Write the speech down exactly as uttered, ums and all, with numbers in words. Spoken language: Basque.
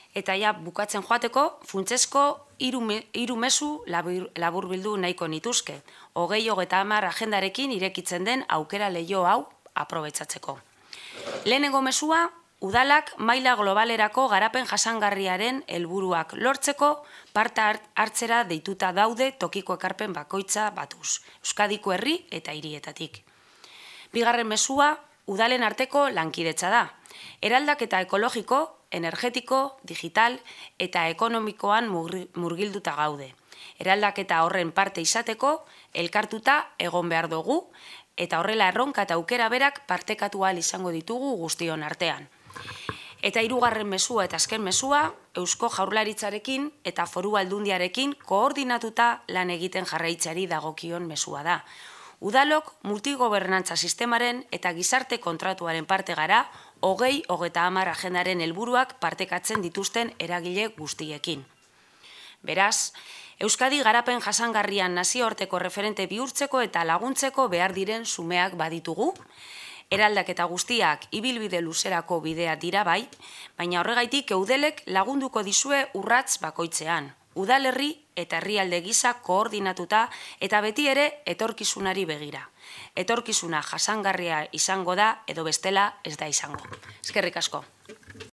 Eta ja bukatzen joateko, funtsezko hiru mezu laburbildu nahiko nituzke. Hogei hogeita hamar agendarekin irekitzen den aukera leiho hau aprobetxatzeko. Lehenengo mezua, udalak maila globalerako garapen jasangarriaren helburuak lortzeko parte hartzera deituta daude tokiko ekarpen bakoitza batuz, Euskadiko herri eta hirietatik. Bigarren mezua, udalen arteko lankidetza da. Eraldaketa ekologiko, energetiko, digital eta ekonomikoan murgilduta gaude. Eraldaketa horren parte izateko, elkartuta egon behar dugu, eta horrela erronka eta aukera berak partekatu ahal izango ditugu guztion artean. Eta hirugarren mezua eta azken mezua, Eusko Jaurlaritzarekin eta Foru Aldundiarekin koordinatuta lan egiten jarraitzari dagokion mezua da. Udalok multigobernantza sistemaren eta gizarte kontratuaren parte gara, hogei hogeita hamar agendaren helburuak partekatzen dituzten eragile guztiekin. Beraz, Euskadi garapen jasangarrian nazioarteko referente bihurtzeko eta laguntzeko behar diren sumeak baditugu, eraldaketa guztiak ibilbide luzerako bidea dira bai, baina horregaitik eudelek lagunduko dizue urratz bakoitzean, udalerri eta herrialde gisa koordinatuta eta beti ere etorkizunari begira. Etorkizuna jasangarria izango da edo bestela ez da izango. Eskerrik asko.